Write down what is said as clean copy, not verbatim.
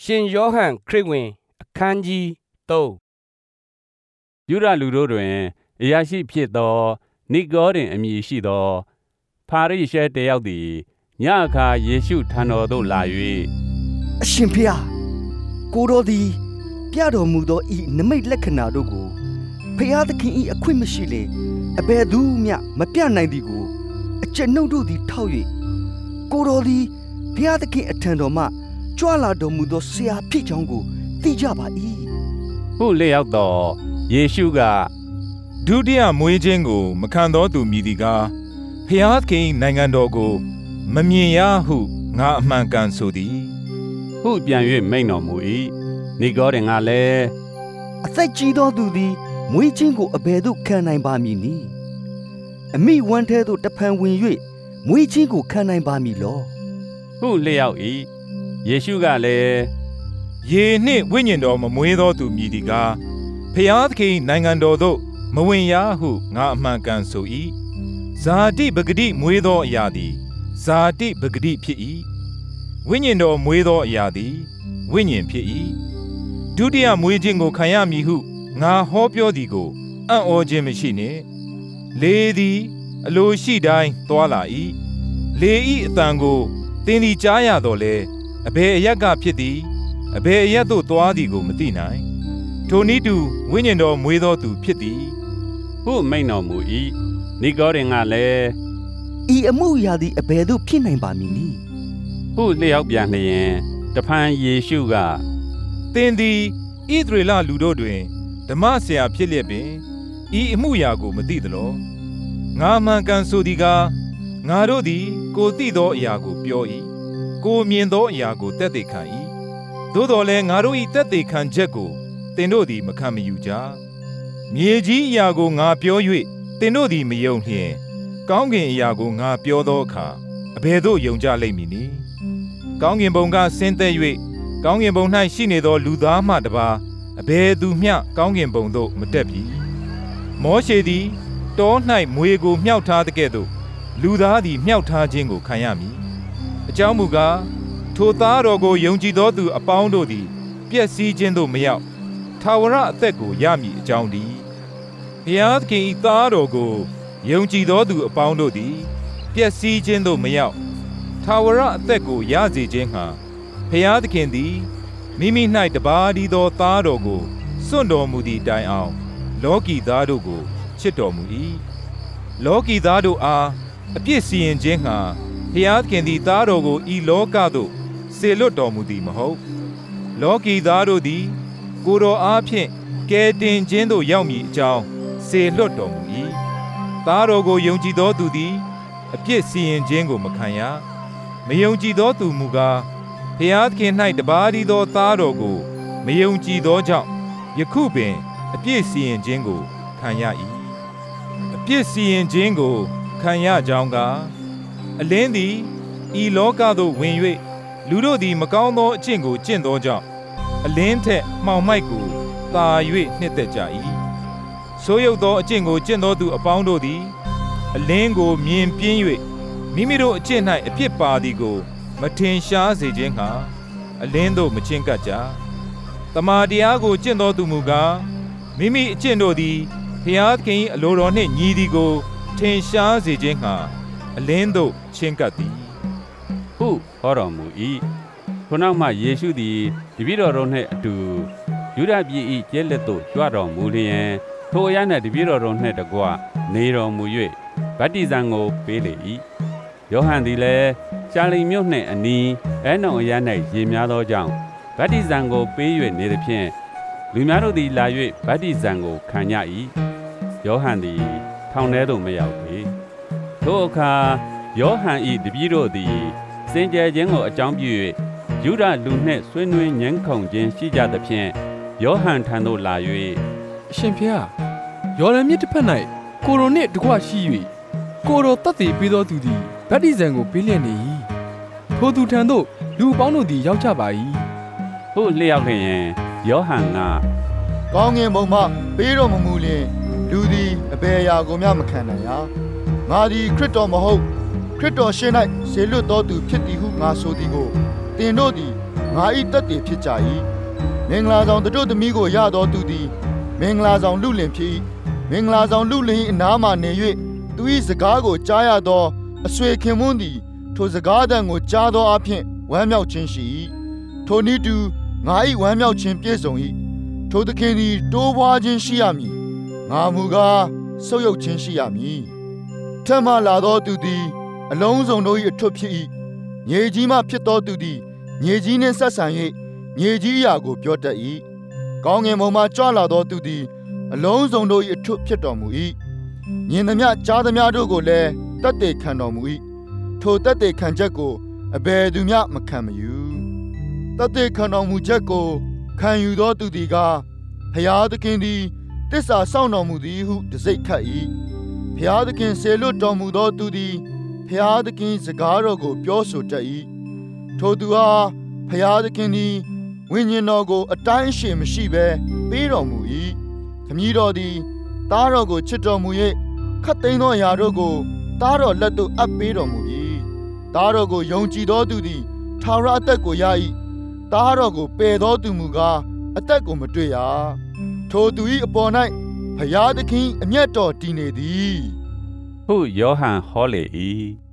ရှင်ယောဟန်ခရစ်ဝင်အခန်းကြီး3ယူဒလူတို့တွင်အရာရှိဖြစ်သောနိကောဒင်အမည်ရှိသောဖာရိရှဲတယောက်သည်ညအခါယေရှုထံတော်သို့လာ၍အရှင်ဖေဟာကိုတော်သည်ပြတော်မူသောဤနမိတ်လက္ခဏာတို့ကိုဖျားသခင်ဤအခွင့်မရှိလေအဘယ်သူမျှမပြနိုင်သည်ကိုအကျွန်ုပ်တို့သည်ထောက်၍ကိုတော်သည်ဖျားသခင်အထံတော်မှကြွလာတော်မူသောဆရာဖြစ်ကြောင်းကိုသိကြပါ၏ဟုလျှောက်သောယေရှုကဒုတိယမွေးခြင်းကိုမခံသောသူမည်သည်ကားဖျားသခင်နိုင်ငံတော်ကိုမမြင်ရဟုငါအမှန်ကန်ဆိုသည်ဟုပြန်၍မိန့်တော်မူ၏နိကောဒင်ကလည်းအသက်ကြီးသောသူသည်မွေးခြင်းကိုအဘယ်သို့ခံနိုင်ပါမည်နည်းအမိဝမ်းထဲသို့တဖန်ဝင်၍မွေးခြင်းကိုခံနိုင်ပါမည်လောဟုလျှောက်၏ယေရှုကလည်းရေနှင့်ဝိညာဉ်တော်မမွေးသောသူမည်သည်ကားဖျားသခင်နိုင်ငံတော်သို့မဝင်ရဟုငါအမှန်ကန်ဆို၏ဇာတိပဂတိမွေးသောအရာသည်ဇာတိပဂတိဖြစ်၏ဝိညာဉ်တော်မွေးသောအရာသည်ဝိညာဉ်ဖြစ်၏ဒုတိယမွေးခြင်းကိုခံရမည်ဟုငါဟောပြောသည်ကိုအံ့ဩခြင်းမရှိနှင့်လေသည်အလိုရှိတိုင်းသွားလာ၏လေ၏အတန်ကိုသင်သည်ကြားရတော်လဲအဘယ်အရက်ကဖြစ်သည်အဘယ်အရက်သို့သွားသည်ကိုမသိနိုင်ထိုနည်းတူဝိညာဉ်တော်မွေးသောသူဖြစ်သည်ဟုမိန့်တော်မူ၏နိကောဒင်ကလည်းဤအမှုရာသည်အဘယ်သို့ဖြစ်နိုင်ပါမည်နည်းဟုလျှောက်ပြန်လျင်တဖန်ယေရှုကသင်သည်ဣသရေလလူတို့တွင်ဓမ္မဆရာဖြစ်လျက်ပင်ဤအမှုရာကိုမသိသလောငါမှန်ကန်ဆိုသည်ကားငါတို့သည်ကိုသိသောအရာကိုပြော၏ကိုမြင်သောအရာကိုသက်သေခံ၏သို့တော်လည်းငါတို့၏သက်သေခံချက်ကိုသင်တို့သည်မခံမယူကြမြေကြီးအရာကိုငါပြော၍သင်တို့သည်မယုံလျင်ကောင်းကင်အရာကိုငါပြောသောအခါအဘယ်သို့ယုံကြလိမ့်မည်နည်းကောင်းကင်ဘုံကဆင်းသက်၍ကောင်းကင်ဘုံ၌ရှိနေသောလူသားမှတပါအဘယ်သူမျှကောင်းကင်ဘုံသို့မတက်ပြီမောရှေသည်တော၌မွေကိုမြှောက်ထားတဲ့ကဲ့သို့လူသားသည်မြှောက်ထားခြင်းကိုခံရမည်အကြောင်းမူကားထိုသားတော်ကိုယုံကြည်သောသူအပေါင်းတို့သည်ပျက်စီးခြင်းသို့မရောက်ထာဝရအသက်ကိုရမည်အကြောင်းတည်းဘုရားသခင်၏သားတော်ကိုယုံကြည်သောသူအပေါင်းတို့သည်ပျက်စီးခြင်းသို့မရောက်ထာဝရအသက်ကိုရစေခြင်းဟာဘုရားသခင်သည်မိမိ၌တပါးတည်းသောသားတော်ကိုစွန့်တော်မူသည့်တိုင်အောင်လောကီသားတို့ကိုချစ်တော်မူ၏လောကီသားတို့အားအပြစ်စီရင်ခြင်းဟာဘုရားသခင်သည်သားတော်ကိုဤလောကသို့စေလွတ်တော်မူသည်မဟုတ်လောကီသားတို့သည်ကိုယ်တော်အားဖြင့်ကယ်တင်ခြင်းသို့ရောက်မည်အကြောင်းစေလွတ်တော်မူ၏သားတော်ကိုယုံကြည်သောသူသည်အပြစ်စီရင်ခြင်းကိုမခံရမယုံကြည်သောသူမူကားဘုရားသခင်၌တပါးတည်းသောသားတော်ကိုမယုံကြည်သောကြောင့်ယခုပင်အပြစ်စီရင်ခြင်းကိုခံရ၏အပြစ်စီရင်ခြင်းကိုခံရကြောင်းကအလင်းသည်ဤလောကသို့ဝင်၍လူတို့သည်မကောင်းသောအကျင့်ကိုကျင့်သောကြောင့်အလင်းထက်မှောင်မိုက်ကိုသာ၍နှစ်သက်ကြ၏ဆိုးရုပ်သောအကျင့်ကိုကျင့်သောသူအပေါင်းတို့သည်အလင်းကိုမြင်ပြင်း၍မိမိတို့အကျင့်၌အပြစ်ပါသည်ကိုမထင်ရှားစေခြင်းဟာအလင်းသို့မချဉ်ကပ်ကြတမာတရားကိုကျင့်သောသူမူကားမိမိအကျင့်တို့သည်ဘုရားသခင်၏အလိုတော်နှင့်ညီသည်ကိုထင်ရှားစေခြင်းဟာအလင်းသို့ချဉ်ကပ်သည်ဟုဟောတော်မူ၏ထိုနောက်မှယေရှုသည်တပည့်တော်တို့နှင့်အတူယုဒပြည်၏ကျဲလက်သို့ကြွတော်မူလျင်ထိုအရာ၌တပည့်တော်တို့နှင့်တကွနေတော်မူ၍ဗတ္တိဇံကိုပေးလေ၏ယောဟန်သည်လည်းရှာလိမ်မြို့နှင့်အနီးအဲနုံအရာ၌ရေများသောကြောင့်ဗတ္တိဇံကိုပေး၍နေသဖြင့်လူများတို့သည်လာ၍ဗတ္တိဇံကိုခံကြ၏ယောဟန်သည်ထောင်ထဲသို့မရောက်ပေထိုအခါယောဟန်၏တပည့်တို့သည်စင်ကြယ်ခြင်းကိုအကြောင်းပြု၍ယုဒလူနှင့်ဆွေးနွေးညှင်းခုန်ခြင်းရှိကြသဖြင့်ယောဟန်ထံသို့လာ၍အရှင်ဖေဟာယော်ဒန်မြစ်တစ်ဖက်၌ကိုရိုနှင့်တကွရှိ၍ကိုရိုတတ်သိပေးသောသူသည်ဗတ္တိဇံကိုပေးလျက်နေ၏ထိုသူထံသို့လူအပေါင်းတို့သည်ရောက်ကြပါ၏ဟုလျှောက်လျင်ယောဟန်ကကောင်းကင်ဘုံမှပေးတော်မမူလျင်လူသည်အဘယ်အရာကိုမျှမခံနိုင်ရငါသည်ခရစ်တော်မဟုတ်ခရစ်တော်ရှေ့၌ဆေလွတ်တော်သူဖြစ်သည်ဟုငါဆိုသည်ကိုသင်တို့သည်ငငါ၏တတ်တည်ဖြစ်ကြ၏မင်္ဂလာဆောင်တို့သမီးကိုရတော်သူသည်မင်္ဂလာဆောင်လူလင်ဖြစ်၏မင်္ဂလာဆောင်လူလင်၏အနားမှနေ၍သူ၏စကားကိုကြားရသောအဆွေခင်မွန်းသည်ထိုစကားသံကိုကြားသောအဖြစ်ဝမ်းမြောက်ခြင်းရှိ၏ထိုနည်းတူငါ၏ဝမ်းမြောက်ခြင်းပြည့်စုံ၏ထိုသခင်သည်တိုးပွားခြင်းရှိရမည်ငါမူကားဆုပ်ယုပ်ခြင်းရှိရမည်ထက်မှလာသောသူသည်အလုံးစုံတို့၏အထွတ်ဖြစ်၏မြေကြီးမှဖြစ်သောသူသည်မြေကြီးနှင့်ဆက်ဆံ၍မြေကြီးအရာကိုပြောတတ်၏ကောင်းငင်ဘုံမှကြွလာသောသူသည်အလုံးစုံတို့၏အထွတ်ဖြစ်တော်မူ၏မြင်သမျှကြားသမျှတို့ကိုလည်းတတ်သိခံတော်မူ၏ထိုတတ်သိခံချက်ကိုအဘယ်သူမျှမခံမယူတတ်သိခံတော်မူချက်ကိုခံယူသောသူသည်ကဖျားသခင်သည်တစ္ဆာစောင့်တော်မူသည်ဟုတစိ့ခတ်၏ဖျားသခင်ဆေလွတ်တော်မူသောသူသည်ဖျားသခင်စကားတော်ကိုပြောဆိုတတ်၏ထိုသူအားဖျားသခင်သည်ဝိညာဉ်တော်ကိုအတိုင်းအရှည်မရှိဘဲပေးတော်မူ၏ခမည်းတော်သည်သားတော်ကိုချစ်တော်မူ၍ခတ်သိမ်းသောအရာတို့ကိုသားတော်လက်သို့အပ်ပေးတော်မူ၏သားတော်ကိုယုံကြည်သောသူသည်ထာဝရအသက်ကိုရ၏သားတော်ကိုပယ်သောသူမူကားအသက်ကိုမတွေ့ရထိုသူ၏အပေါ်၌ဖျားသခင်အမျက်တော်တည်နေသည်ဟုယောဟန်ဟောလေ၏